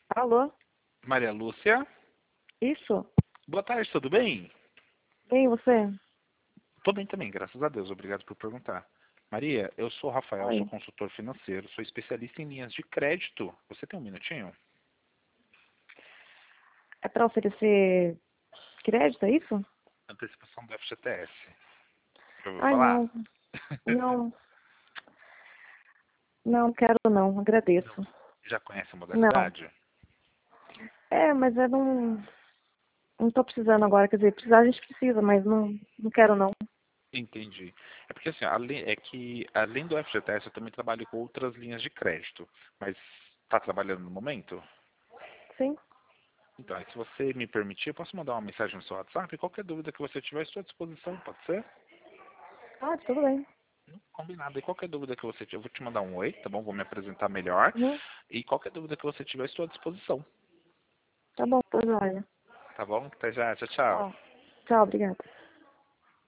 Alô? Maria Lúcia, Isso? boa tarde, tudo bem? Bem, você? Tô bem também, graças a Deus, obrigado por perguntar. Maria, eu sou o Rafael, sou Oi. consultor financeiro, sou especialista em linhas de crédito. Você tem um minutinho? É para oferecer crédito, é isso? Antecipação do FGTS. Já ouviu Ai, falar? não. Não. Não, quero não. Não. Agradeço. Já conhece a Não. modalidade? Mas eu não... Não tô precisando agora. Quer dizer, precisar a gente precisa, mas não quero não. Entendi. É porque assim, além do FGTS, eu também trabalho com outras linhas de crédito. Mas está trabalhando no momento? Sim? Então, aí, se você me permitir, eu posso mandar uma mensagem no seu WhatsApp? Qualquer dúvida que você tiver, estou à disposição, pode ser? Ah, tudo bem. Combinado. E qualquer dúvida que você tiver, eu vou te mandar um oi, tá bom? Vou me apresentar melhor. Uhum. E qualquer dúvida que você tiver, estou à disposição. Tá bom, pois olha. Tá bom? Até já. Tchau, tchau. Tchau. Tchau, obrigada.